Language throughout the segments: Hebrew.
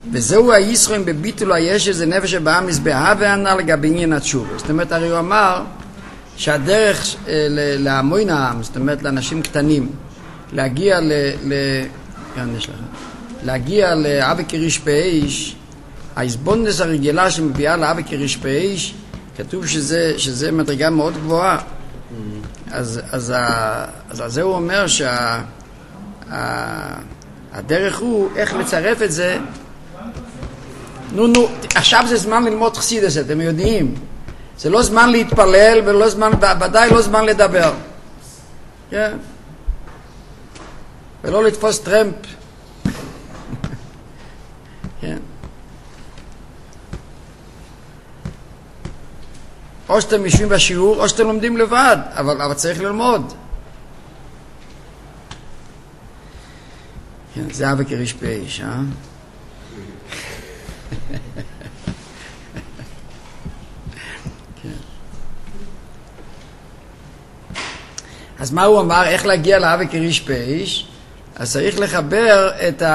וזהו הישרוין בביטול היש איזה נפש הבאה מזבחה וענה לגבי עניין התשובה. זאת אומרת, הרי הוא אמר שהדרך להמון העם, זאת אומרת לאנשים קטנים, להגיע לאבא כריש באיש, ההסבונדס הרגילה שמביאה לאבא כריש באיש, כתוב שזה מדרגה מאוד גבוהה. אז זה הוא אומר שהדרך הוא איך לצרף את זה. נו, עכשיו זה זמן ללמוד חסידות, אתם יודעים. זה לא זמן להתפלל ולא זמן, ודאי לא זמן לדבר. כן? ולא לתפוס טרמפ. כן? או שאתם יושבים בשיעור, או שאתם לומדים לבד, אבל צריך ללמוד. כן, זה אבא כריש באיש, אה? אז מה הוא אמר? איך להגיע לאבא כריש באיש? אז צריך לחבר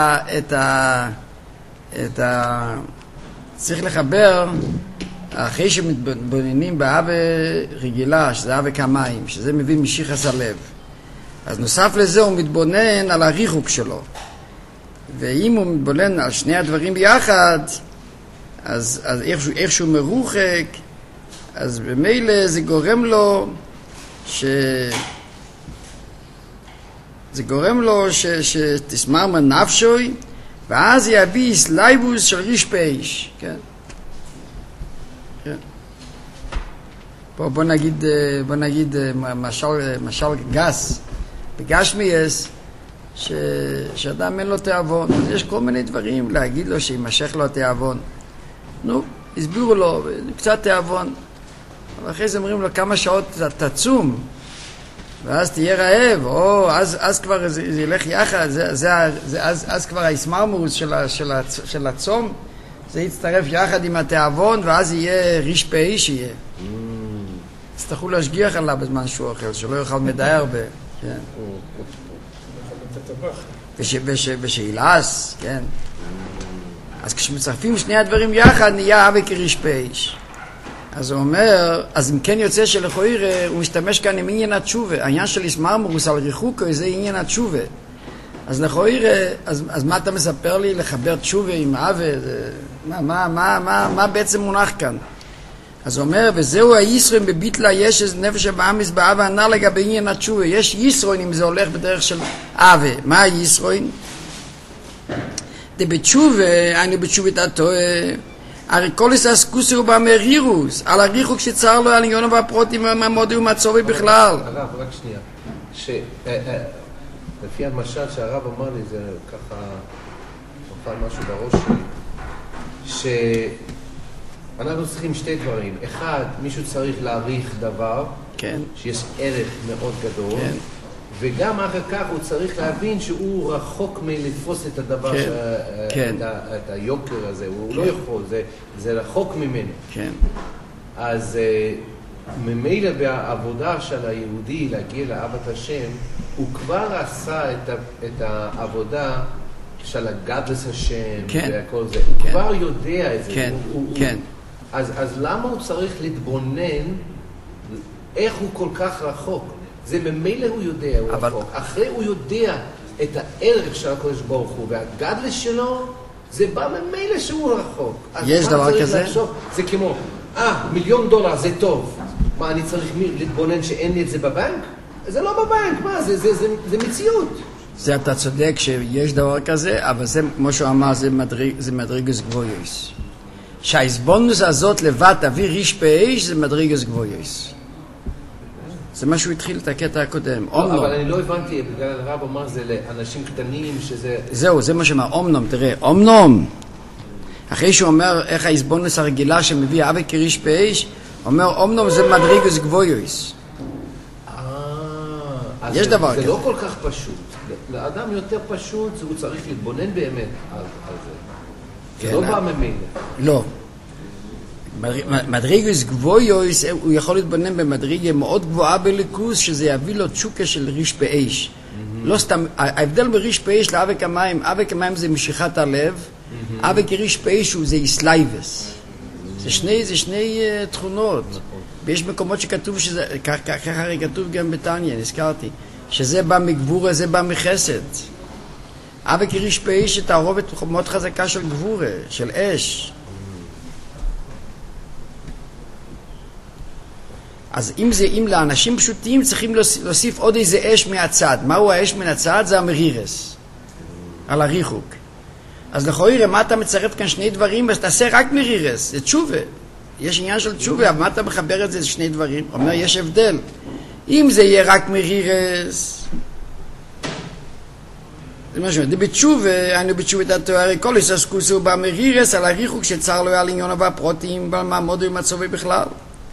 צריך לחבר אחרי שמתבוננים באבא רגילה, שזה אבא כמים, שזה מביא משיחס הלב. אז נוסף לזה הוא מתבונן על הריחוק שלו. ואם הוא מתבונן על שני הדברים ביחד, אז איכשהו מרוחק, אז במילא זה גורם לו שתסמר מנפשוי, ואז יביא סלייבוס של ריש באיש. כן? כן. בוא נגיד משל גס. בגשמיאס, שאדם אין לו תיאבון. יש כל מיני דברים להגיד לו שימשך לו התיאבון. נו, הסבירו לו, קצת תיאבון. אבל אחרי זה אומרים לו כמה שעות תצום, ואז תהיה רעב, או אז כבר זה ילך יחד, אז כבר ההסמרמוס של הצום, זה יצטרף יחד עם התיאבון, ואז יהיה ריש באיש יהיה. אז תוכלו להשגיח עליו בזמן שהוא אוכל, שלא יאכל מדי הרבה. כן. ושאילס, כן. אז כשמצרפים שני הדברים יחד, נהיה אבא כריש באיש. אז הוא אומר, אז אם כן יוצא שלכויר, הוא משתמש כאן עם עניין התשובה. העניין של הסמרמוס על ריחוקו זה עניין התשובה. אז לכויר, אז מה אתה מספר לי לחבר תשובה עם אבא? מה בעצם מונח כאן? אז הוא אומר, וזהו הישרוין בביטלה יש איזה נפש הבאה מזבעה וענה לגבי עניין התשובה. יש ישרוין אם זה הולך בדרך של אבא. מה הישרוין? בתשובה, אני בתשובת התועה, הרי כל הסקוסי הוא במרירוס, על הריחוק שצר לו על עניונו והפרוטים והמודי ומצובי בכלל. הרב, רק שנייה. לפי המשל שהרב אמר לי, זה ככה נופל משהו בראש שלי, שאנחנו צריכים שתי דברים. אחד, מישהו צריך להעריך דבר, כן. שיש ערך מאוד גדול, כן. וגם אחר כך הוא צריך להבין שהוא רחוק מלתפוס את הדבר, כן. כן. את היוקר הזה, הוא לא יכול, זה רחוק ממנו. כן. אז ממילא בעבודה של היהודי להגיע לאהבת השם, הוא כבר עשה את העבודה של הגדלס השם, כן. וכל זה. הוא כן. כבר יודע את זה. כן. כן. אז למה הוא צריך להתבונן איך הוא כל כך רחוק? זה ממילא הוא יודע, הוא רחוק. אחרי הוא יודע את הערך של הקדוש ברוך הוא והגדלס שלו, זה בא ממילא שהוא רחוק. יש דבר כזה? זה כמו, $1,000,000 זה טוב. מה, אני צריך להתבונן שאין לי את זה בבנק? זה לא בבנק, מה? זה מציאות. זה אתה צודק שיש דבר כזה, אבל זה, כמו שהוא אמר, זה מדרגס גבויוס. שההסבונדוס הזאת לבד תביא ריש באיש, זה מדרגס גבויוס. זה מה שהוא התחיל את הקטע הקודם. אבל אני לא הבנתי, בגלל הרב אמר זה לאנשים קטנים שזה... זהו, זה מה שאומר, אומנום, תראה, אומנום. אחרי שהוא אומר איך ההסבונדוס הרגילה שמביא אבא כריש באיש, אומר, אומנום זה מדרגס גבויוס. יש דבר כזה. זה לא כל כך פשוט. לאדם יותר פשוט, הוא צריך להתבונן באמת על זה. זה לא בא ממילא. לא. מדרגס גבויוס, הוא יכול להתבונן במדרגה מאוד גבוהה בליכוס, שזה יביא לו תשוקה של ריש באיש. לא סתם, ההבדל בריש באיש לאבק המים, אבק המים זה משיכת הלב, אבא כריש פיישו זה איסלייבס. זה שני תכונות. ויש מקומות שכתוב שזה, ככה הרי כתוב גם בתניא, נזכרתי, שזה בא מגבורה, זה בא מחסד. אבא כריש פייש זה תערובת מאוד חזקה של גבורה, של אש. אז אם לאנשים פשוטים צריכים להוסיף עוד איזה אש מהצד. מהו האש מן הצד? זה המרירס, על הריחוק. אז לכאורה, מה אתה מצרף כאן שני דברים? אז תעשה רק מרירס, זה תשובה. יש עניין של תשובה, אבל מה אתה מחבר את זה לשני דברים? אומר, יש הבדל. אם זה יהיה רק מרירס, זה מה שאומר, בתשובה, היינו בתשובת התואר, כל הססקוסו במרירס, על הריחוק שצר לו על עניון והפרוטים, ועל מעמוד ומצובי בכלל.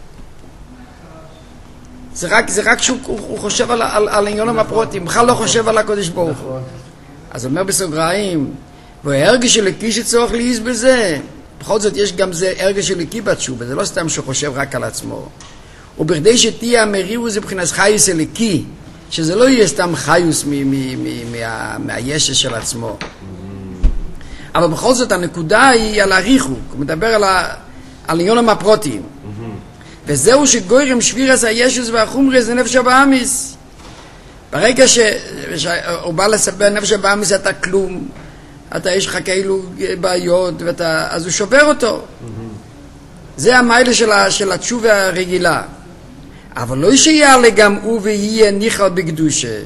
זה רק שהוא חושב על עניון הפרוטים, בכלל לא חושב על הקודש ברוך הוא. אז אומר בסוגריים, וההרגש אלוקי שצורך להיז בזה, בכל זאת יש גם זה הרגש אלוקי בתשובה, זה לא סתם שהוא חושב רק על עצמו. ובכדי שתהיה המרירות זה מבחינת חיוס אלוקי, שזה לא יהיה סתם חיוס מהישש של עצמו. אבל בכל זאת הנקודה היא על הריחוק, הוא מדבר על עניון הפרוטים. וזהו שגוירם שבירס הישוס והחומרס זה נפש הבאמיס. ברגע שהוא בא לספר נפש הבאמיס אתה כלום, יש לך כאילו בעיות, אז הוא שובר אותו. זה המיילה של התשובה הרגילה. אבל לא שיעלה גם הוא ויהיה ניחל בקדושה.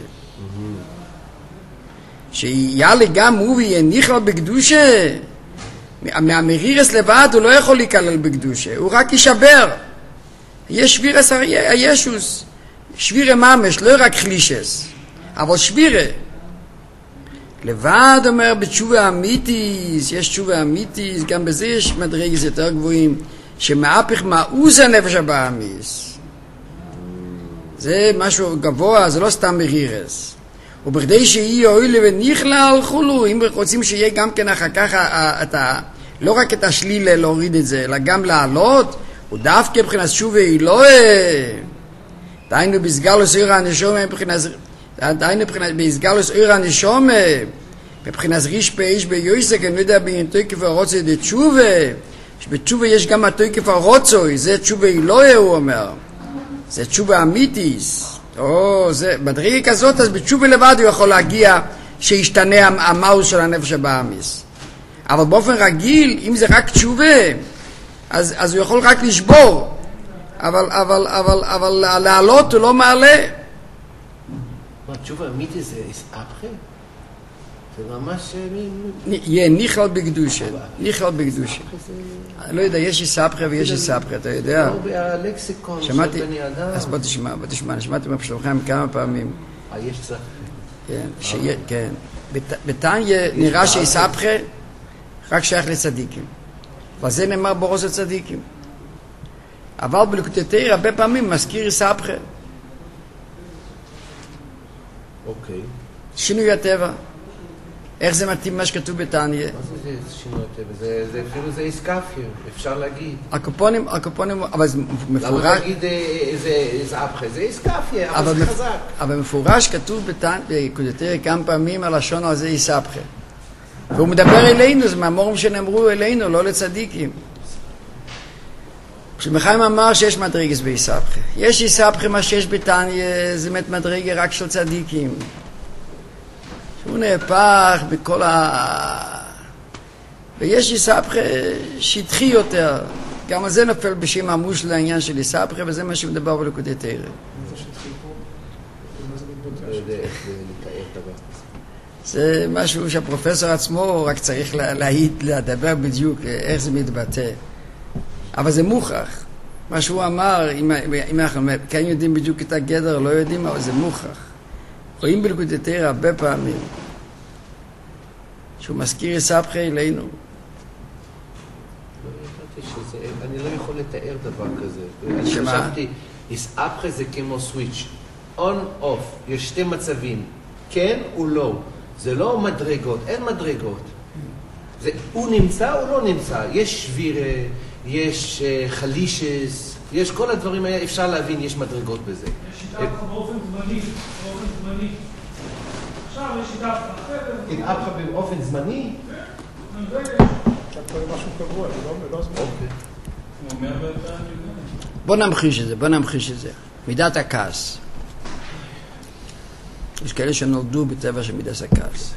שיעלה גם הוא ויהיה ניחל בקדושה. מהמרירס לבד הוא לא יכול להיכלל בקדושה, הוא רק ישבר. יש שבירס הישוס, שבירה ממש, לא רק חלישס, אבל שבירה. לבד אומר בתשובה אמיתיס, יש תשובה אמיתיס, גם בזה יש מדרגות יותר גבוהים, שמהפך מעוז הנפש הבאמיס. זה משהו גבוה, זה לא סתם מרירס. ובכדי שיהיה אוהלה ונכלל חולו, אם רוצים שיהיה גם כן אחר כך, לא רק את השלילה להוריד את זה, אלא גם לעלות, הוא דווקא מבחינת תשובה אלוהי. דהיינו בסגלוס עיר הנשומה, דהיינו בסגלוס עיר הנשומה, מבחינת ריש פייש ביוסק, אני לא יודע בתוקף הרוצוי זה תשובה, שבתשובה יש גם התוקף הרוצוי, זה תשובה אלוהי הוא אומר, זה תשובה אמיתיס. זה בדרגה כזאת, אז בתשובה לבד הוא יכול להגיע שישתנה המאוס של הנפש הבאמיס. אבל באופן רגיל, אם זה רק תשובה, אז הוא יכול רק לשבור, אבל לעלות הוא לא מעלה. תשובה אמיתי זה אסאפחה? זה ממש... יהיה ניחל בקדושה, ניחל בקדושה. אני לא יודע, יש אסאפחה ויש אסאפחה, אתה יודע? לא בלקסיקון של בני אדם. אז בוא תשמע, אני שמעתי מבשלכם כמה פעמים. יש צריך. כן. בתניא נראה שאסאפחה רק שייך לצדיקים. וזה נאמר בראש הצדיקים. אבל בליקוטי הרבה פעמים מזכיר אסאפחה. אוקיי. שינוי הטבע. איך זה מתאים מה שכתוב בתניא? מה זה שינוי הטבע? זה אפילו זה איסקאפיה, אפשר להגיד. הקופונים, אבל זה מפורש... למה להגיד זה אסאפחה? זה איסקאפיה, אבל זה חזק. אבל מפורש כתוב בליקוטי כמה פעמים הלשון הזה אסאפחה. והוא מדבר אלינו, זה מהמורים שנאמרו אלינו, לא לצדיקים. כשמחיים אמר שיש מדרגס באסאפחה. יש אסאפחה מה שיש בתניא, זה מדרגה רק של צדיקים. שהוא נהפך בכל ויש אסאפחה שטחי יותר. גם על זה נופל בשם עמוש לעניין של אסאפחה, וזה מה שמדבר בליקוטי תורה. זה שטחי פה? לא יודע איך לתאר דבר. זה משהו שהפרופסור עצמו רק צריך לדבר בדיוק איך זה מתבטא. אבל זה מוכח. מה שהוא אמר, אם אנחנו כן יודעים בדיוק את הגדר, לא יודעים, אבל זה מוכח. רואים בליקוטי תורה הרבה פעמים שהוא מזכיר אסאפחה אלינו. אני לא יכול לתאר דבר כזה. אני חשבתי, אסאפחה זה כמו סוויץ'. און אוף, יש שתי מצבים, כן או לא. זה לא מדרגות, אין מדרגות. הוא נמצא או לא נמצא. יש שבירה, יש חלישס, יש כל הדברים האלה, אפשר להבין, יש מדרגות בזה. יש שיטה באופן זמני, עכשיו יש שיטה אחרת. אסאפחה באופן זמני? משהו קבוע, לא זמן. הוא אומר ואתה נבנה. בוא נמחיש את זה. מידת הכעס. יש כאלה שנולדו בטבע של מידת הכעס.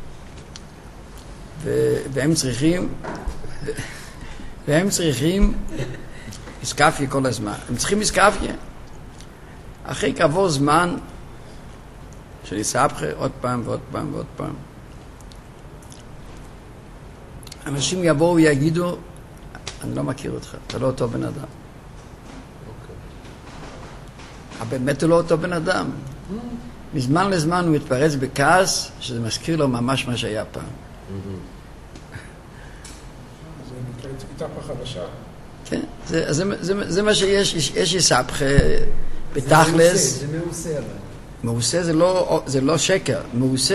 והם צריכים איסקפיה כל הזמן. הם צריכים איסקפיה. אחרי כעבור זמן של איסקפיה עוד פעם ועוד פעם ועוד פעם. אנשים יבואו ויגידו, אני לא מכיר אותך, אתה לא אותו בן אדם. אבל באמת הוא לא אותו בן אדם. מזמן לזמן הוא מתפרץ בכעס, שזה מזכיר לו ממש מה שהיה פעם. זה נקרא איתפה חדשה. כן, זה מה שיש, יש יספחה בתכלס. זה מעושה אבל. מעושה זה לא שקר, מעושה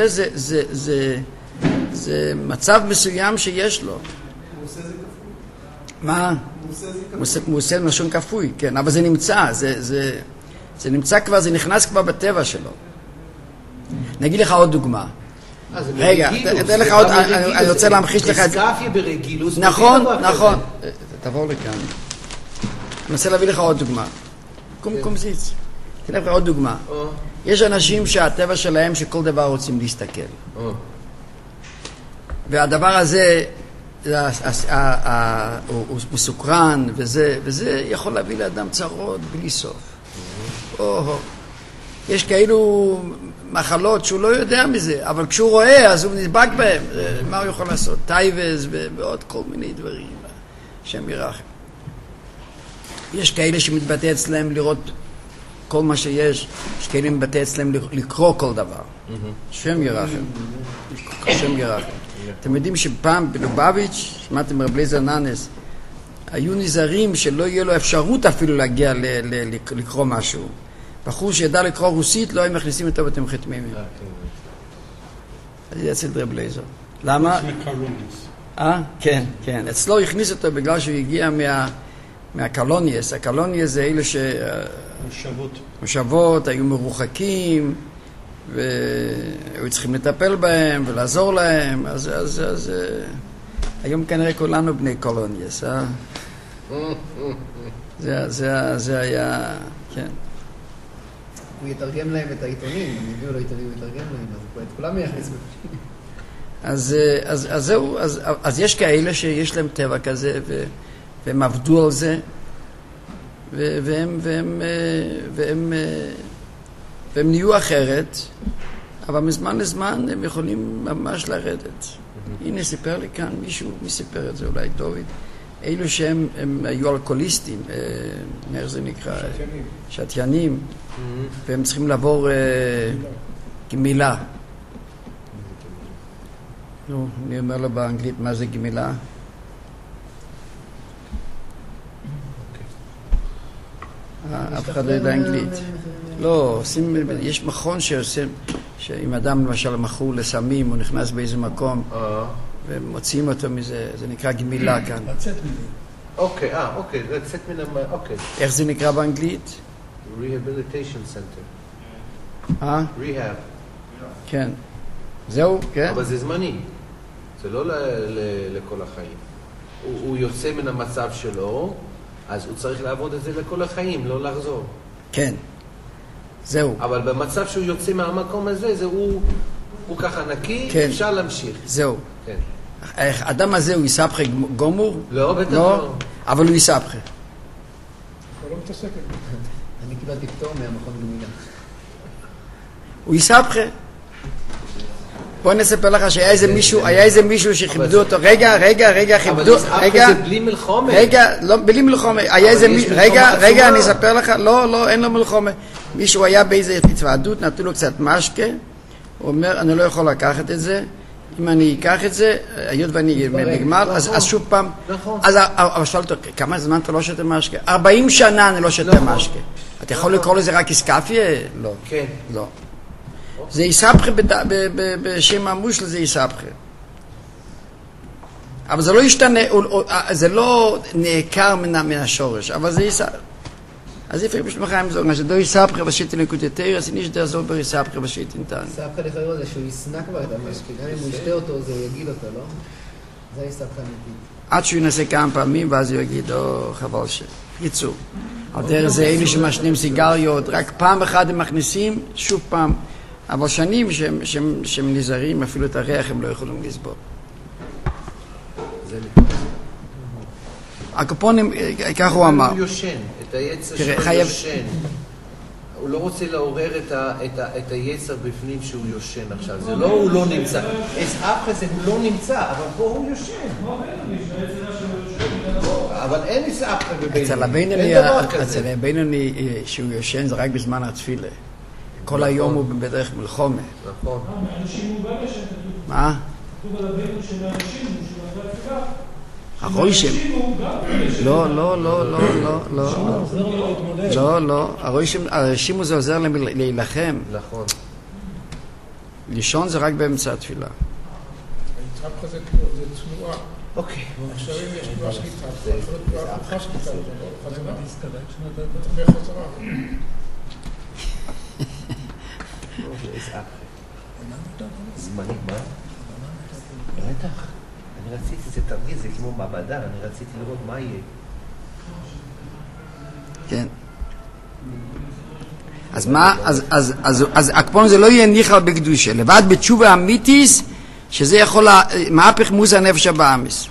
זה מצב מסוים שיש לו. מעושה זה כפוי. מה? מעושה זה מעושה משון כפוי, כן, אבל זה נמצא, זה נמצא כבר, זה נכנס כבר בטבע שלו. נגיד לך עוד דוגמה. רגע, אתן לך עוד, אני רוצה להמחיש לך את זה. איסקפיה ברגילות. נכון. תעבור לכאן. אני רוצה להביא לך עוד דוגמה. קומזיץ. תן לך עוד דוגמה. יש אנשים שהטבע שלהם שכל דבר רוצים להסתכל. והדבר הזה הוא מסוקרן, וזה יכול להביא לאדם צרות בלי סוף. יש כאלו מחלות שהוא לא יודע מזה, אבל כשהוא רואה אז הוא נדבק בהם. מה הוא יכול לעשות? טייבז ועוד כל מיני דברים. שם ירחם. יש כאלה שמתבטא אצלם לראות כל מה שיש, יש כאלה מתבטא אצלם לקרוא כל דבר. שם ירחם. שם ירחם. אתם יודעים שפעם בלובביץ', שמעתם רב אליעזר נאנס, היו נזהרים שלא יהיה לו אפשרות אפילו להגיע לקרוא משהו. בחור שידע לקרוא רוסית, לא היו מכניסים אותו בתים חתמים. אז זה אצל רב אליעזר. למה? כן. אצלו הכניס אותו בגלל שהוא הגיע מהקלוניאס. הקלוניאס זה אלה מושבות, היו מרוחקים, והיו צריכים לטפל בהם ולעזור להם. אז היום כנראה כולנו בני קולוניאס. זה היה, כן. הוא יתרגם להם את העיתונים, הם הביאו לו עיתונים ויתרגם להם, אז את כולם יכניס בפנים. אז זהו, אז יש כאלה שיש להם טבע כזה, והם עבדו על זה, והם נהיו אחרת, אבל מזמן לזמן הם יכולים ממש לרדת. הנה סיפר לי כאן מישהו, מי סיפר את זה? אולי דוד. אלו שהם היו אלכוהוליסטים, איך זה נקרא? שתיינים. והם צריכים לעבור גמילה. נו, אני אומר לו באנגלית מה זה גמילה. אף אחד לא יודע אנגלית. לא, יש מכון שעושה, שאם אדם למשל מכור לסמים, הוא נכנס באיזה מקום, ומוצאים אותו מזה, זה נקרא גמילה כאן. לצאת מזה. אוקיי, לצאת מן אוקיי. איך זה נקרא באנגלית? Rehabilitation Center. Rehab. כן. זהו, כן. אבל זה זמני. זה לא לכל החיים. הוא יוצא מן המצב שלו, אז הוא צריך לעבוד את זה לכל החיים, לא לחזור. כן. זהו. אבל במצב שהוא יוצא מהמקום הזה, הוא ככה נקי, כן. אפשר להמשיך. זהו. כן. האדם הזה הוא יסבכה גומור? לא, בטח לא. אבל הוא יסבכה. הוא לא מתעסק עם זה. אני קיבלתי פטור מהמכון גמילה. הוא יסבכה. בוא נספר לך שהיה איזה מישהו שכיבדו אותו. רגע, כיבדו. אבל זה בלי מלחומה. רגע, לא, בלי מלחומה. היה איזה מישהו, רגע, אני אספר לך. לא, אין לו מלחומה. מישהו היה באיזה התוועדות, נתנו לו קצת משקה. הוא אומר, אני לא יכול לקחת את זה. אם אני אקח את זה, היות ואני בגמר, אז שוב פעם, אבל שאל אותו, כמה זמן אתה לא שותה משקה? 40 שנה אני לא שותה משקה. אתה יכול לקרוא לזה רק איסקפיה? לא. כן. לא. זה איסבכה בשם המושל, זה איסבכה. אבל זה לא ישתנה, זה לא נעקר מן השורש, אבל זה איסבכה. אז איפה יש מחיים זו, אז דו איסבכה בשיטין לקודתר, אז ניש דה זו בר איסבכה בשיטין תן. איסבכה לכאורה זה שהוא יסנע כבר את המשקה, גם אם הוא ישתה אותו זה יגיל אותו, לא? זה הסתבכה אמיתית. עד שהוא ינסה כמה פעמים, ואז הוא יגיד, חבל ש... ייצור. על דרך זה אלה שמשנים סיגריות, רק פעם אחת הם מכניסים, שוב פעם. אבל שנים שהם נזהרים, אפילו את הריח הם לא יכולים לסבול. הקופונים, כך הוא אמר. הוא יושן, את היצר שלו יושן. הוא לא רוצה לעורר את היצר בפנים שהוא יושן עכשיו. זה לא, הוא לא נמצא. אף כזה הוא לא נמצא, אבל פה הוא יושן. אבל אין אסאפחה בבינוני. אצל הבינוני שהוא יושן זה רק בזמן התפילה. כל היום הוא בדרך מלחומה. נכון. אנשים הוא גם ישן. מה? כתוב על הבינוני של האנשים, של אחרי התפילה. הרוישם. לא, לא, לא, לא, לא, לא. לא, הרשימו זה עוזר להילחם. נכון. לישון זה רק באמצע התפילה. היצחק זה תנועה. אוקיי. עכשיו אם יש תנועה של יצחק, זה הפוכה של יצחק, זה לא חזרה. זמני, מה? בטח. אני רציתי, זה תרגיל, זה כמו מעבדה, אני רציתי לראות מה יהיה. כן. אז מה, אז הקפון זה לא יהיה ניחל בקדושה, לבד בתשובה אמיתיס, שזה יכול, מהפך מוס הנפש הבאמיס.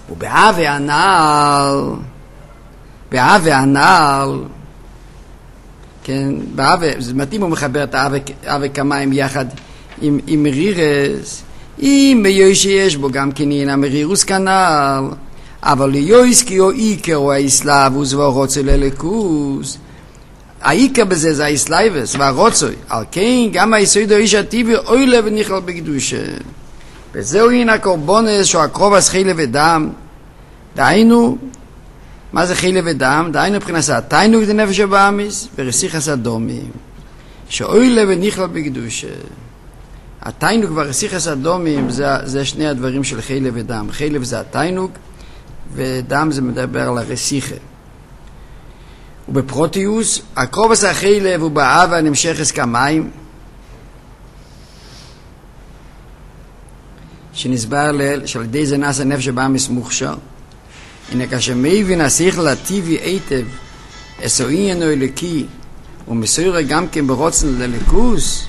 ובאהבה הנעל, כן, באהבה, זה מתאים הוא מחבר את האהבה כמיים יחד עם מרירס, אם ביועש שיש בו גם כנין המרירוס כנעל, אבל ליועש כי הוא איקר הוא האסלאבוס והרוצה ללכוס, העיקר בזה זה האסלאבוס והרוצה, על כן גם היסוד האיש הטבעי אוי לב ונכלל בקדושה. וזהו הנה הקורבונס שהוא הקרובס חילה ודם, דהיינו, מה זה חילה ודם? דהיינו מבחינת התיינוג דנפש הבאמיס ורסיחס אדומים, שאוי לב ונכלל בקדושה. התיינוג והרסיחס אדומים זה שני הדברים של חילה ודם. חילה זה התיינוג ודם זה מדבר על הרסיחה. ובפרוטיוס הקרובס החילה הוא באהבה נמשכס כמים, שנסבר ליל שעל ידי זה נעשה נפש הבאמיס מוכשר. הנה כשמבין השיכל הטבעי היטב עשוי אלוקי ומסויר גם כן ברוצן לליכוס,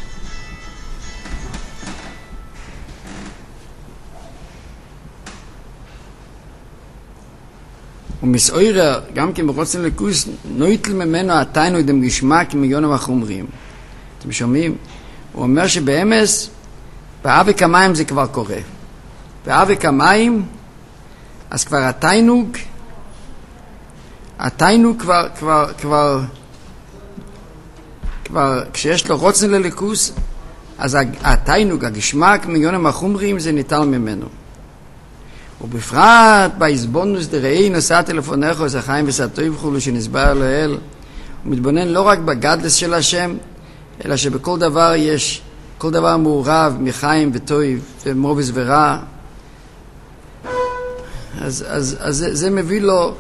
ומסויר גם כן ברוצן לליכוס נויטל ממנו התיינוג דם גשמק מיונם החומרים. אתם שומעים? הוא אומר שבאמס באבק המים זה כבר קורה. באבק המים אז כבר התיינוג כבר כשיש לו רוצן לליכוס, אז התיינוג, הגשמק מיונם החומרים זה ניטל ממנו. ובפרט בהסבונוס דראי נושא טלפונך זה חיים וסתוי וכולו שנסבר לאל, הוא מתבונן לא רק בגדלס של השם, אלא שבכל דבר יש, כל דבר מעורב מחיים וטוב ומובס ורע. אז זה מביא לו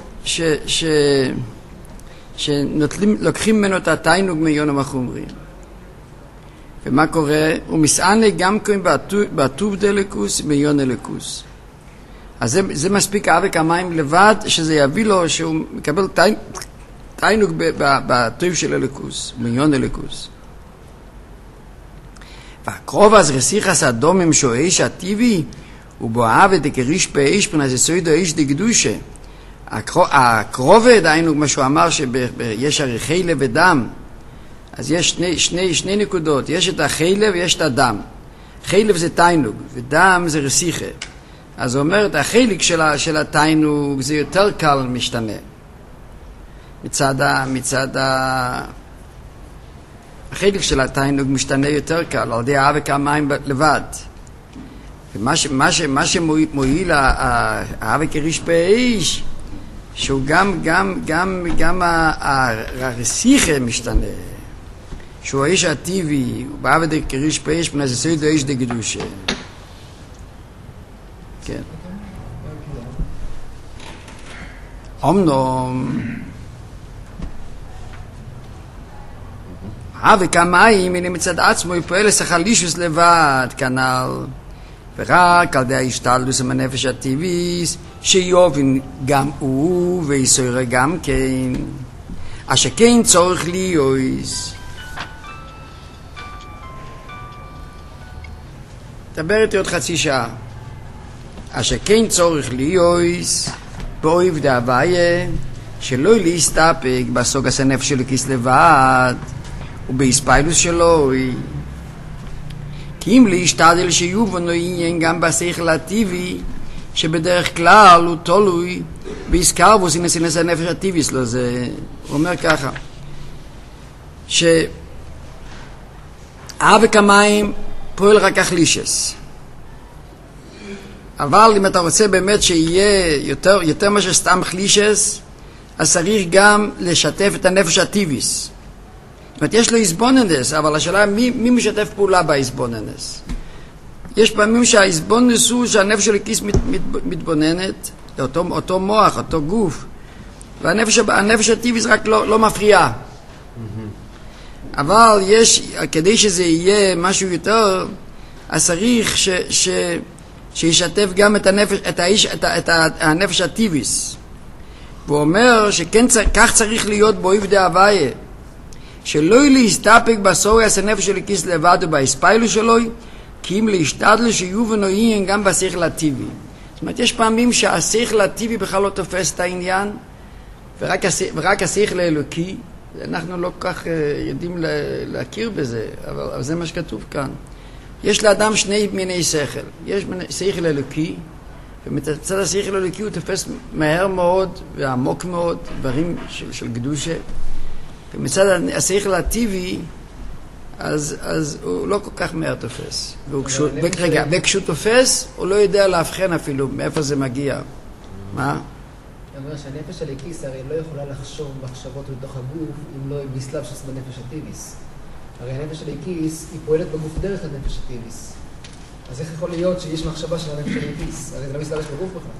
שלוקחים ממנו את התיינוג מיונם החומרים. ומה קורה? הוא מסענה גם כן בטוב דלקוס מיון אלקוס. אז זה מספיק אבק המים לבד, שזה יביא לו שהוא מקבל תיינוג בטוב של אלקוס, מיון אלקוס. והקרוב אז רסיחס אדומים שהוא איש הטבעי, ובאהבה דקריש באיש פרנס יסויד האיש דקדושה. הקרובה, דהיינו מה שהוא אמר שיש הרי חילה ודם, אז יש שני נקודות, יש את החילה ויש את הדם. חילה זה תיינוג ודם זה רסיחה. אז הוא אומר את החילק של התיינוג זה יותר קל משתנה מצד החילק של התיינוג משתנה יותר קל על ידי האבק המים לבד. ומה שמועיל האבק הריש באיש שהוא גם הרסיכה משתנה, שהוא האיש הטבעי, הוא באבק הריש באיש פנס יסויד האיש דקדושה. כן. אמנם האבק המים הנה מצד עצמו הוא פועל לסחלישוס לבד כנל, ורק על ידי ההשתדלות עם הנפש הטבעית, שיובין גם הוא ויסויר גם כן, אשר כן צורך להיות. דבר איתי עוד חצי שעה. אשר כן צורך להיות באויב דהוויה, שלא להסתפק בסוגס הנפש של כיס לבד ובהספיילוס שלו, כי אם להשתדל שיובנו עניין גם בשכל הטבעי, שבדרך כלל הוא תלוי בהסקרבוס סינס הנפש הטבעי שלו. זה הוא אומר ככה, אבק המים פועל רק אכלישס, אבל אם אתה רוצה באמת שיהיה יותר מאשר סתם חלישס, אז צריך גם לשתף את הנפש הטבעיס. זאת אומרת, יש לו איזבוננס, אבל השאלה מי משתף פעולה באיזבוננס. יש פעמים שהאיזבוננס הוא שהנפש של הכיס מתבוננת, אותו מוח, אותו גוף, והנפש הטבעיס רק לא מפריעה. אבל כדי שזה יהיה משהו יותר, אז צריך שישתף גם את הנפש הטבעיס. והוא אומר שכן כך צריך להיות באויב דהוויה, שלא להסתפק בסוריאס הנפש של הכיס לבד ובהספיילוס שלו, כי אם להשתדל שיובנו עניין גם בשכל הטבעי. זאת אומרת, יש פעמים שהשכל הטבעי בכלל לא תופס את העניין, ורק השכל האלוקי, אנחנו לא כך יודעים להכיר בזה, אבל זה מה שכתוב כאן. יש לאדם שני מיני שכל. יש שכל אלוקי, ומצד השכל האלוקי הוא תופס מהר מאוד ועמוק מאוד דברים של קדושה, ומצד השכל הטבעי אז הוא לא כל כך מהר תופס. וכשהוא תופס הוא לא יודע להבחן אפילו מאיפה זה מגיע. מה? אני אומר שהנפש הליקיס הרי לא יכולה לחשוב מחשבות בתוך הגוף אם לא בסלב שיש בנפש הטיביס. הרי הנפש הליקיס היא פועלת בגוף דרך הנפש הטיביס. אז איך יכול להיות שיש מחשבה של הנפש הליקיס? הרי זה לא בסלב בגוף בכלל.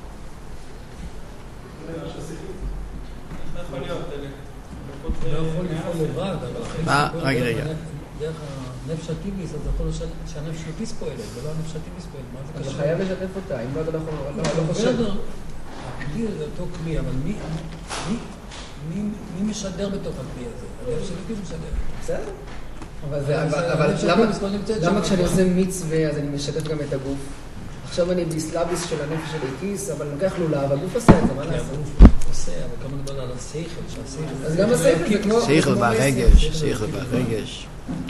לא יכול לפעול לבד, אבל רגע. דרך הנפש הטיביס, אז יכול להיות שהנפש הליקיס פועלת, ולא הנפש הטיביס פועלת. מה זה קשור? אתה חייב לשתף אותה, אם לא אתה לא חושב. הכלי זה אותו כלי, אבל מי משדר בתוך הכלי הזה? הנפש הליקיס משדר. בסדר. אבל למה כשאני עושה מצווה אז אני משתף גם את הגוף? עכשיו אני בסלאביס של הנפש הליקיס, אבל לוקח לולב, הגוף עושה את זה, מה לעשות? עושה, אבל כמה נדבר על השכל, אז גם השכל זה כמו... שכל ברגש, שכל ברגש.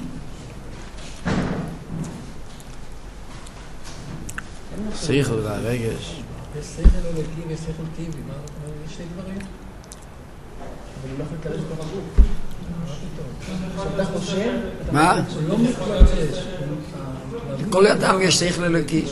שכל ברגש. יש שכל אלוקי ויש שכל טבעי, יש שני דברים? אבל הוא לא יכול להתקרב בתוך הגוף. כשאתה חושב... מה? הוא לא מתקרב. לכל אדם יש שכל אלוקי.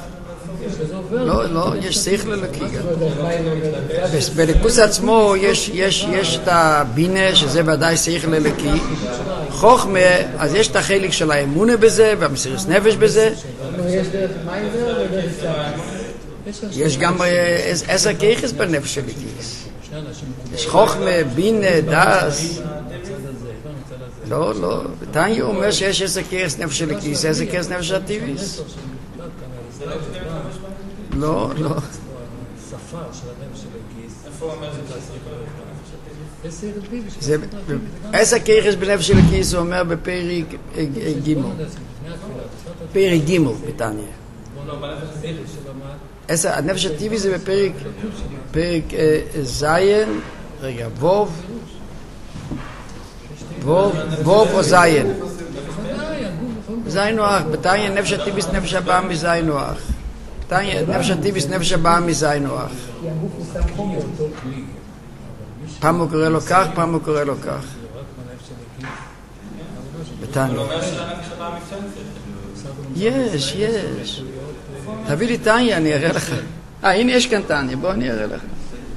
לא, יש שכל אלוקי. בליכוס עצמו יש את הבינה, שזה ודאי שכל אלוקי. חוכמה, אז יש את החלק של האמונה בזה, והמסירות נפש בזה. יש דרך מייזר ודרך סלאביס. יש גם 10 כיחס בנפש הליקיס. יש חוכמה, בינה, דס. לא. בתניא הוא אומר שיש 10 כיחס נפש הליקיס, 10 כיחס נפש הטבעיס. לא. שפה של הנפש הליקיס. איפה הוא אומר זה? 10 כיחס בנפש הליקיס הוא אומר בפרק ג'. פרק ג' בתניא. הנפש הטבעי זה בפרק זין, רגע, ווב או זין. זין נוח, בתניא נפש הטבעי זה נפש הבאה מזין נוח. נפש הטבעי זה נפש הבאה מזין נוח. פעם הוא קורא לו כך, פעם הוא קורא לו כך. בתניא. יש. תביא לי תניא, אני אראה לך. הנה יש כאן תניא, בוא אני אראה לך.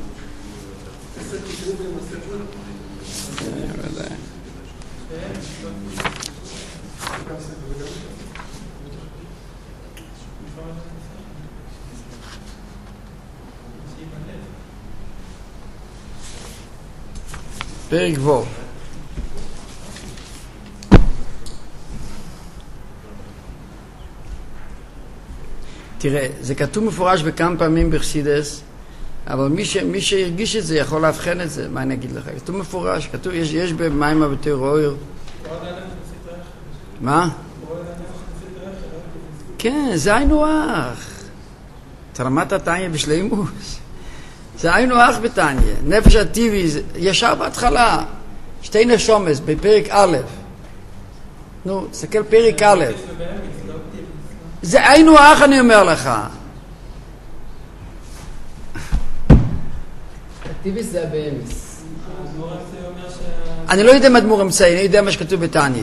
פרק וו. תראה, זה כתוב מפורש בכמה פעמים בחסידס, אבל מי שהרגיש את זה יכול להבחן את זה, מה אני אגיד לך? כתוב מפורש, כתוב, יש במים הבטרור. מה? כן, זה היינו אח. אתה למדת תניה בשלימוס? זה היינו אח בתניה. נפש הטבעי, ישר בהתחלה, שתי נשומס, בפרק א'. נו, תסתכל פרק א'. זה היינו אח, אני אומר לך. הטבעי זה הבאמיס. אני לא יודע מה דמור אמצעי, אני יודע מה שכתוב בתניה.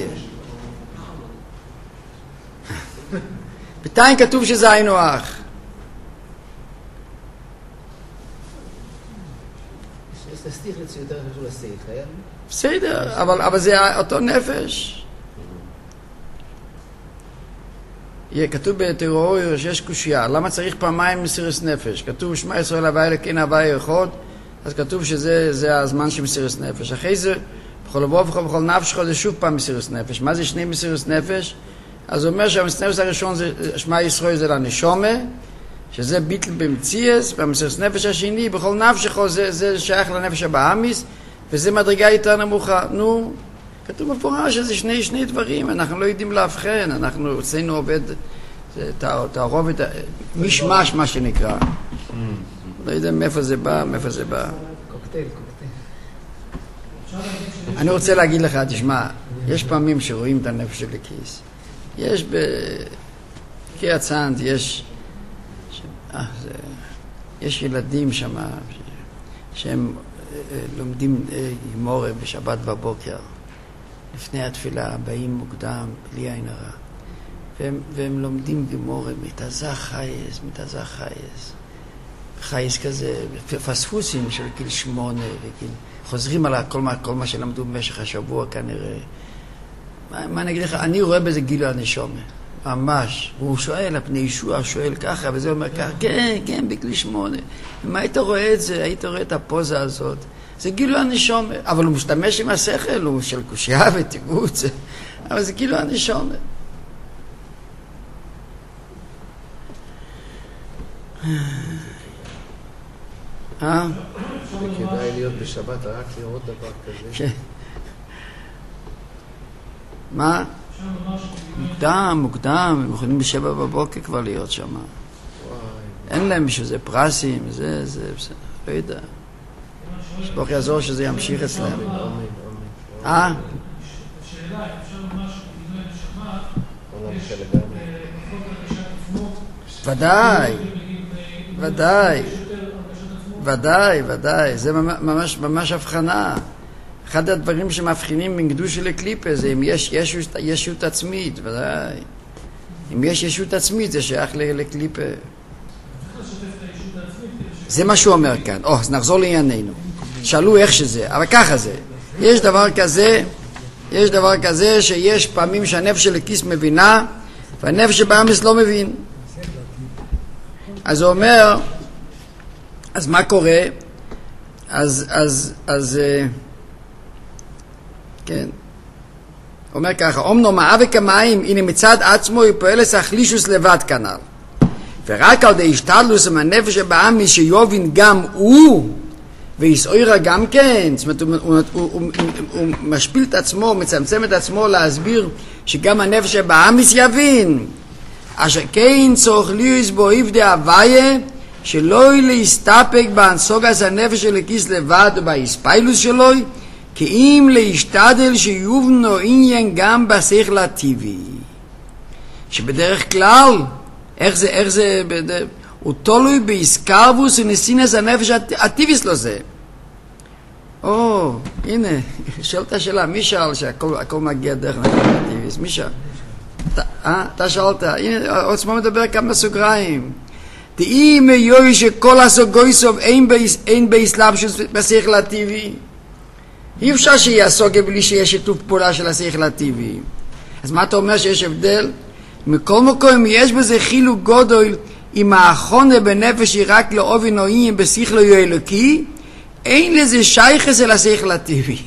בתניה כתוב שזה היינו אח. תסתיך לצי יותר חשוב לשכל. בסדר, אבל זה אותו נפש. יהיה כתוב בתיאור שיש קושייה. למה צריך פעמיים מסירת נפש? כתוב שמע ישראל הוויה אלוקינו הוויה אחד, אז כתוב שזה הזמן של מסירת נפש. אחרי זה, בכל לבוא ובכל נפשך זה שוב פעם מסירת נפש. מה זה שני מסירת נפש? אז הוא אומר שהמסירת נפש הראשון זה שמע ישראל זה לנשומה, שזה ביטל במציאס, והמסירת נפש השני, בכל נפשך זה שייך לנפש הבאמיס, וזה מדרגה יותר נמוכה. נו, כתוב מפורש שזה שני דברים, אנחנו לא יודעים להבחן, אנחנו אצלנו עובד, תערוב את משמש מה שנקרא. לא יודע מאיפה זה בא. קוקטייל. אני רוצה להגיד לך, תשמע, יש פעמים שרואים את הנפש של הכיס. יש בקריית צאנז, יש ילדים שם שהם לומדים גמורה בשבת בבוקר. לפני התפילה באים מוקדם, בלי עין הרע. והם לומדים גמורה, מתעזה חייס. חייס כזה, פספוסים של גיל 8, חוזרים על כל מה שלמדו במשך השבוע כנראה. מה אני אגיד לך? אני רואה בזה גילו הנשומה. ממש. והוא שואל, הפני ישוע שואל ככה, וזה אומר ככה, כן, בגיל 8. אם היית רואה את זה, היית רואה את הפוזה הזאת. זה גילו הנשומה. אבל הוא משתמש עם השכל, הוא של קושייה ותירוץ. אבל זה גילו הנשומה. כדאי להיות בשבת רק לראות דבר כזה. מה? מוקדם, הם יכולים ב7 בבוקר כבר להיות שם. אין להם שזה פרסים, זה, לא יודע. שברוך יעזור שזה ימשיך אצלם. השאלה, אפשר ממש בגלל נשמה, יש בחוק הרגשת עצמו, ודאי, זה ממש הבחנה. אחד הדברים שמבחינים בין קדושה לקליפה זה אם יש ישות עצמית, ודאי. אם יש ישות עצמית זה שייך לקליפה. זה מה שהוא אומר כאן. אז נחזור לענייננו. שאלו איך שזה, אבל ככה זה. יש דבר כזה שיש פעמים שהנפש של הכיס מבינה, והנפש שבאמס לא מבין. אז הוא אומר, אז מה קורה? כן. אומר ככה, אומנו מאבק המים, הנה מצד עצמו הוא פועל להחלישוס לבד כנ"ל. ורק על די השתדלוס עם הנפש שבאמס שיובין גם הוא, ויסעירה גם כן, זאת אומרת, הוא משפיל את עצמו, מצמצם את עצמו להסביר שגם הנפש שבאמס יבין. אשר כן צורך ליוס בו יבדי הוויה, שלא להסתפק בהנסוגת הנפש של הכיס לבד ובהספיילוס שלו, כי אם להשתדל שיובנו עניין גם בשכל הטבעי. שבדרך כלל, איך זה הוא תלוי בהסקרבוס ונסינס הנפש הטבעי שלו זה. הנה, שאלת השאלה, מי שאל שהכל מגיע דרך הנפש הטבעי? מי שאל? אתה שאלת, הנה, עוצמה מדבר כמה סוגריים. דאם יוי שכל הסוגויסוב אין בהסלבשוס בשכל הטבעי. אי אפשר שיהיה הסוגה בלי שיש שיתוף פעולה של השכל הטבעי. אז מה אתה אומר שיש הבדל? מכל מקום יש בזה חילוק גדול אם האחרונה בנפש היא רק לאובי נועים בשכל אלוקי, אין לזה שייכס אל השכל הטבעי.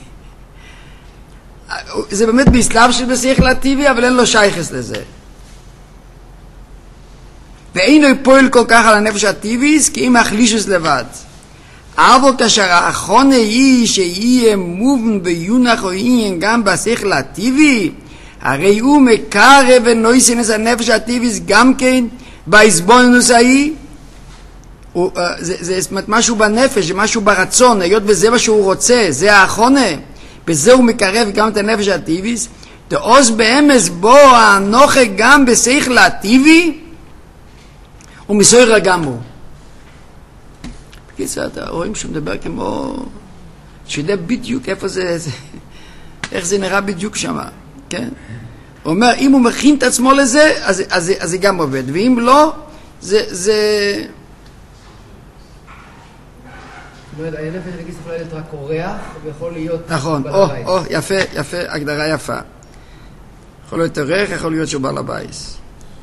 זה באמת בהסלבשוס בשכל הטבעי, אבל אין לו שייכס לזה. ואינו פועל כל כך על הנפש הטבעית, כי אם מחלישוס לבד. אבל כאשר האחרונה היא שיהיה מובן ויונח או עניין גם בשכל הטבעי, הרי הוא מקרב ונויסנס הנפש הטבעית גם כן בהסבוננוס ההיא. זה משהו בנפש, זה משהו ברצון, היות וזה מה שהוא רוצה, זה האחרונה, בזה הוא מקרב גם את הנפש הטבעית, דאוז באמס בו הנוחה גם בשכל הטבעי ומסויר גם הוא. בקיצור, אתה רואים שהוא מדבר כמו שיודע בדיוק איפה זה, איך זה נראה בדיוק שם, כן? הוא אומר, אם הוא מכין את עצמו לזה, אז זה גם עובד, ואם לא, זה... זאת אומרת, הנפש הטבעית יכולה להיות רק אורח, ויכול להיות... נכון, יפה, הגדרה יפה. יכול להיות אורח, יכול להיות שהוא בעל הבית.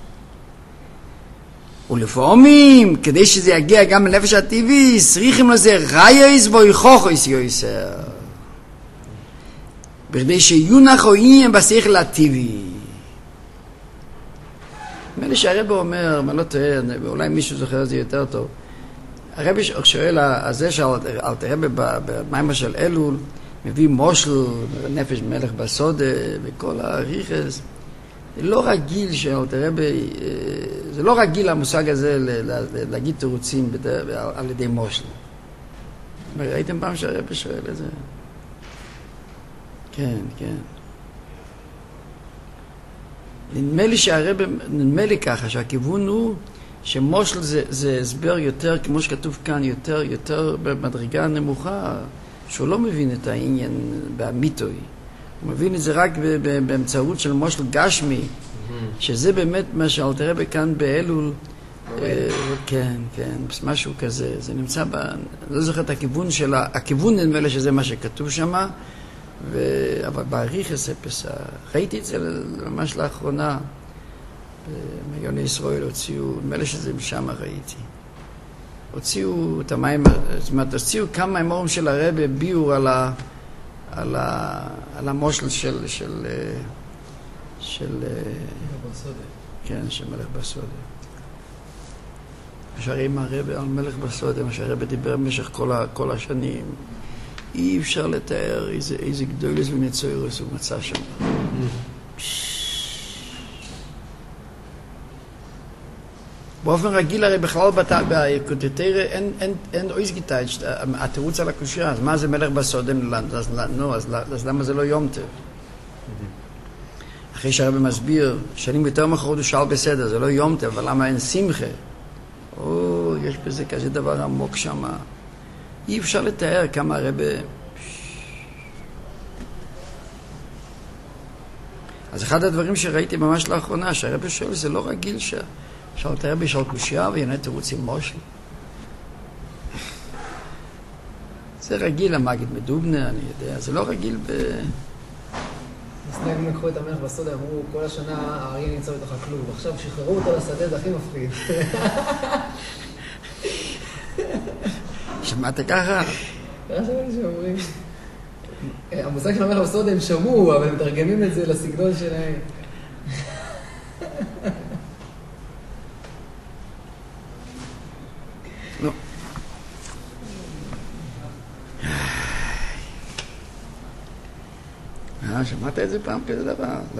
ולפעמים, כדי שזה יגיע גם לנפש הטבעי, צריכים לזה רייס ואיכוכוס יויסר. בכדי שיונח או עניין בשכל הטבעי. נדמה לי שהרב אומר, מה לא טועה, אולי מישהו זוכר את זה יותר טוב. הרב שואל, הזה שאלתר רבי במיימר של אלול, מביא מושל, נפש מלך בסודה, וכל הריחס. זה לא רגיל שאלתר רבי, זה לא רגיל המושג הזה להגיד תירוצים על ידי מושל. ראיתם פעם שהרבי שואל את זה? כן. נדמה לי ככה, שהכיוון הוא שמושל זה הסבר יותר, כמו שכתוב כאן, יותר במדרגה נמוכה, שהוא לא מבין את העניין באמיתוי. הוא מבין את זה רק באמצעות של מושל גשמי, שזה באמת מה שאלתר רבי כאן באלול, כן, משהו כזה. זה נמצא לא זוכר את הכיוון של הכיוון נדמה לי שזה מה שכתוב שם, אבל בעריכס אפס, ראיתי את זה ממש לאחרונה, מיליוני ישראל נדמה לי שזה משם ראיתי. הוציאו את המים, זאת אומרת, הוציאו כמה מימורים של הרבי ביור על המושל של מלך בסודה. שרים הרבי על מלך בסודה, מה שהרבי דיבר במשך כל השנים, אי אפשר לתאר איזה גדולס ונצוירוס הוא מצא שם. באופן רגיל הרי בכלל בקוטטריה אין אויזגיטה, התירוץ על הקושייה, אז מה זה מלך בסודם? אז למה זה לא יום טוב? אחרי שהרבי מסביר, שנים יותר מאחרות הוא שאל בסדר, זה לא יום טוב, אבל למה אין שמחה? יש בזה כזה דבר עמוק שם. אי אפשר לתאר כמה הרבי... אז אחד הדברים שראיתי ממש לאחרונה, שהרבי שואל, זה לא רגיל שאלתר רבי של קושייה ויענה תירוצים מושל. זה רגיל המגיד מדובנה, אני יודע, זה לא רגיל הסנאים לקחו את המלך בסודה, אמרו, כל השנה האריה נמצא בתוך הכלוב, עכשיו שחררו אותו לשדה, זה הכי מפחיד. שמעת ככה? ככה שמעתי שאומרים. המושג של המלך בסודה הם שמעו, אבל הם מתרגמים את זה לסגנון שלהם. לא. שמעת את זה פעם כזה דבר? לא.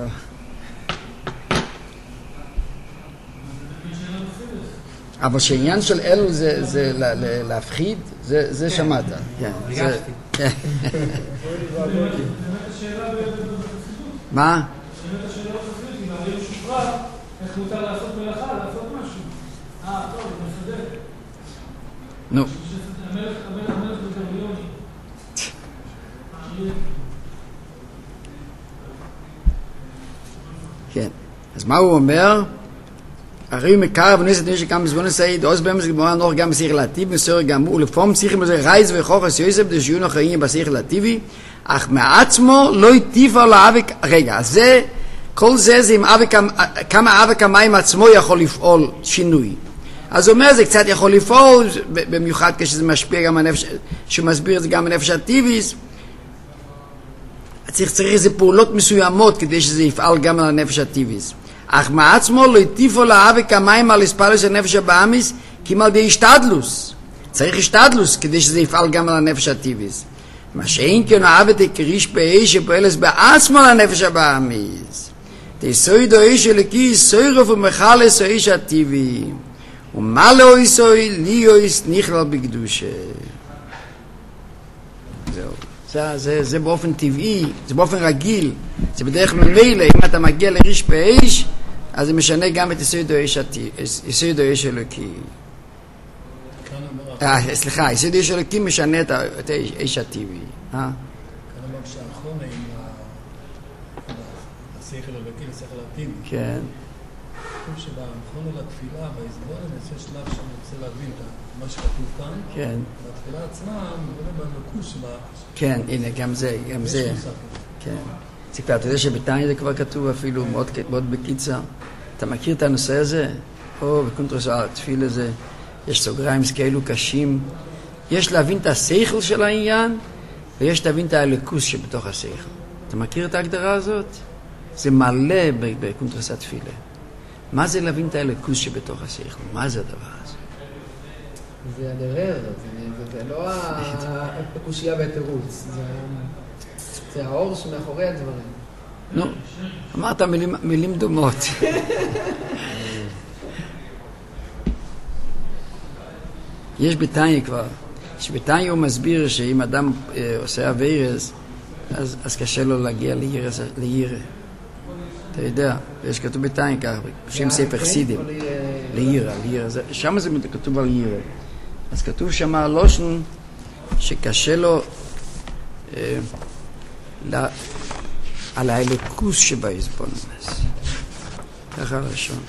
אבל שעניין של אלו זה להפחיד, זה שמעת. הרגשתי. מה? באמת השאלה בחסידות, אם האריה משוחרר, איך מותר לעשות מלאכה, לעשות משהו? טוב, זה מסדר. נו. המלך בגרמיוני. כן. אז מה הוא אומר? הרי הוא מקרב ונסת נשק גם בזבון הסעיד, עוז בהם זה גמורה נוח גם בשכל הטבעי, מסויר גם הוא, ולפעמים צריכים לזה רייז וכוחס יוסף, כדי שיהיו נוחים בשכל הטבעי, אך מעצמו לא יטיפה לאבק, רגע, זה, כל זה עם אבק, כמה אבק המים עצמו יכול לפעול שינוי. אז הוא אומר, זה קצת יכול לפעול, במיוחד כשזה משפיע גם הנפש, שמסביר את זה גם בנפש הטבעי, צריך איזה פעולות מסוימות כדי שזה יפעל גם על הנפש הטבעי. אך מעצמו לא יטיפו לאהבה כמים על הספלוס הנפש הבאמיס, כי על די השתדלוס. צריך השתדלוס כדי שזה יפעל גם על הנפש הטבעיס. מה שאין כן אהבת הקריש באש שפועלת בעצמו על הנפש הבאמיס. תסוי דו איש אלוקי סוירוף ומחלס האיש הטבעי. ומה לא יסוי לי יויס נכלל בקדושה. זה באופן טבעי, זה באופן רגיל, זה בדרך ממילא, אם אתה מגיע לריש באש, אז זה משנה גם את יסוד האש אלוקי. סליחה, יסוד האש אלוקי משנה את האש הטבעי. כאן אמר שהאחרונה עם השכל אלוקי לשכל הטבעי. כן. כתוב שבאחרונה לתפילה, בהסבור, אני עושה שלב שאני רוצה להבין מה שכתוב כאן. כן. בתפילה עצמה, מבנה במקוש שלה. כן, הנה, גם זה. כן. אתה יודע שבתניא זה כבר כתוב אפילו מאוד בקיצר. אתה מכיר את הנושא הזה? בקונטרס התפיל הזה, יש סוגריים כאלו קשים. יש להבין את השכל של העניין, ויש להבין את הלקוס שבתוך השכל. אתה מכיר את ההגדרה הזאת? זה מלא בקונטרס התפילה. מה זה להבין את הלקוס שבתוך השכל? מה זה הדבר הזה? זה הדרר, זה לא הקושייה והתירוץ, זה האור שמאחורי הדברים. נו, אמרת מילים דומות. יש בתניא כבר, שבתניא הוא מסביר שאם אדם עושה עבירס, אז קשה לו להגיע לירא. אתה יודע, יש כתוב בתניא כך, בשם ספר חסידים. לירא. שם זה כתוב על ירא. אז כתוב שם הלושן שקשה לו על האלוקוס שבהסבוננס. ככה הראשון.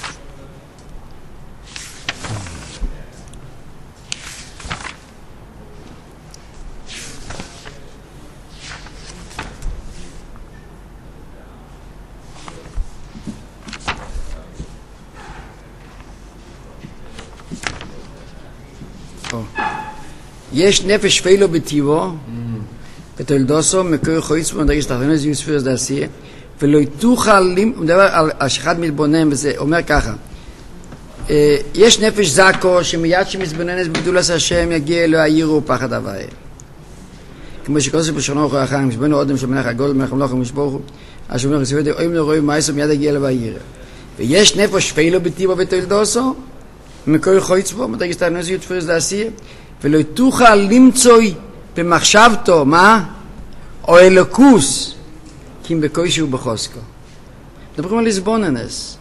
יש נפש פילו בטיבו, בתולדוסו, מקור חויץ ומדרגש תחתונה, זה יוספיר דעשייה, ולא תוכל, הוא מדבר על שאחד מתבונן וזה, אומר ככה, יש נפש זקו, שמיד שמתבוננת בגדולת השם, יגיע אלוה יראו פחד הוויה. כמו שכוסף בשונו אחרי החיים, שבנו אודם של מלך הגול, מלך המלוך ומשבורכו, אשר מלך הסיבות, אוים לא רואים מייסו, מיד יגיע אלוה ירא. ויש נפש פילו בטיבו בתולדוסו, מקור חויץ בו, מדרגש תחתונה, זה יוספיר דעשייה, ולא תוכל למצוא במחשבתו, מה? או אלוקוס, כי אם בקושי הוא בחוסקו. מדברים על הסבוננס.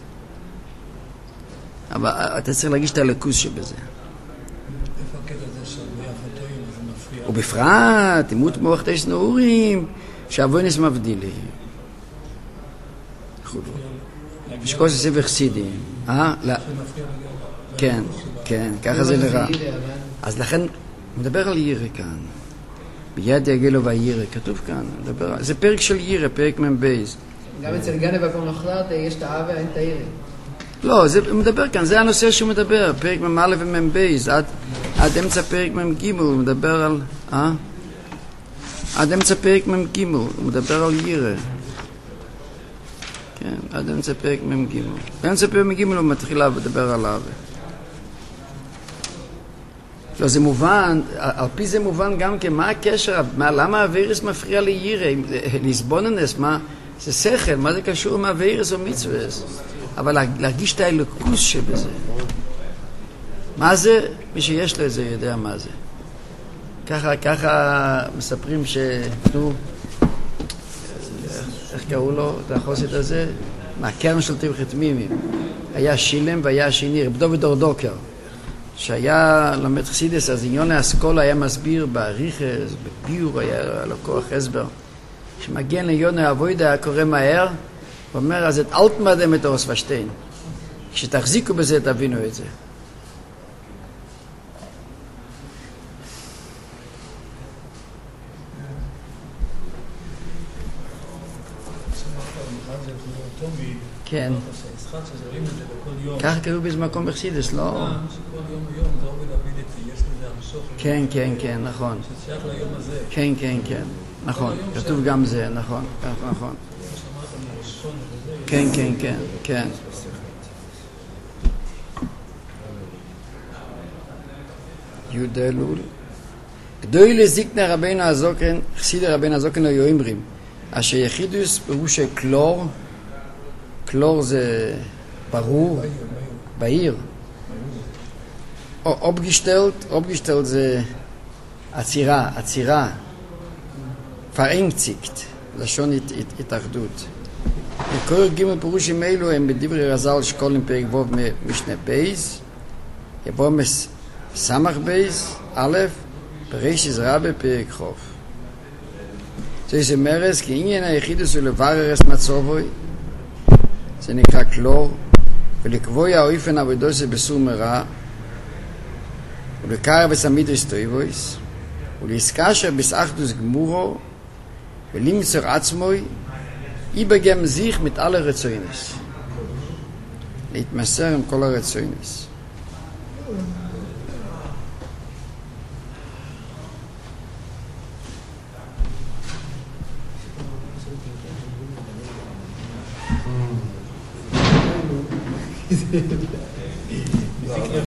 אבל אתה צריך להגיש את האלוקוס שבזה. איפה הקטע הזה של ביחדויים, זה מפריע? ובפרט, אימות מוח תשע נעורים, שהבונס מבדילי. שכל זה ספר חסידים. כן, ככה זה נראה. אז לכן, מדבר על ירא כאן. ביד יגיע לו והירא, כתוב כאן. זה פרק של ירא, פרק מבייז. גם אצל גנב הפורנוכלת יש את האהבה, אין את הירא. לא, הוא מדבר כאן, זה הנושא שהוא מדבר, פרק ממלא ומבייז, עד אמצע פרק מ"ג, הוא מדבר על... עד אמצע פרק מ"ג, הוא מדבר על ירא. כן, עד אמצע פרק מ"ג. באמצע פרק מ"ג הוא מתחיל לדבר על אהבה. לא, זה מובן, על פי זה מובן גם כן, מה הקשר, למה הווירס מפריע לירא, לסבוננס, מה, זה שכל, מה זה קשור עם הווירס או מצווס, אבל להרגיש את האלוקוס שבזה. מה זה? מי שיש לו את זה יודע מה זה. ככה מספרים נו, איך קראו לו, את החוסת הזה? מהקרן של תמחת תמימים. היה שילם והיה שני, רב דוד אורדוקר. שהיה למד חסידס, אז עניון האסכולה היה מסביר בעריכס, בביור, היה לו כוח הסבר. כשמגיע לעניון העבודה היה קורא מהר, הוא אומר, אז את אלטמדם את אוס ושטיין. כשתחזיקו בזה, תבינו את זה. כן. ככה קראו באיזה מקום בחסידס, לא? שכל יום ויום זה עובד אבידתי, יש לזה המשוך. כן, נכון. ששייך ליום הזה. כן, נכון. כתוב גם זה, נכון. כן, כן, כן, כן. י' אלול. גדוי לזיקנה רבינו הזוקן, חסידי רבינו הזוקן היו אומרים, אשר יחידוס פירוש קלור, קלור זה ברור, בהיר. אובגשטלט זה עצירה, עצירה. פרנקציקט, לשון התאחדות. כל ג' פירושים אלו הם בדברי רז"ל שקולים פרק ו' משנה בייז, יבומס סמך בייז, א', ברישיס רבה פרק חוף. זה מרס, כי עניין היחידוס הוא לברר את מצבוי, זה נקרא קלור, ולקבוע האופן עבודוסי בסור מרע, ולקרב את המידוס טויבויס, ולהסקשר בסאחדוס גמורו, ולמצוא עצמוי, איבגם זיך mit alle רצוינס. להתמסר עם כל הרצוינס.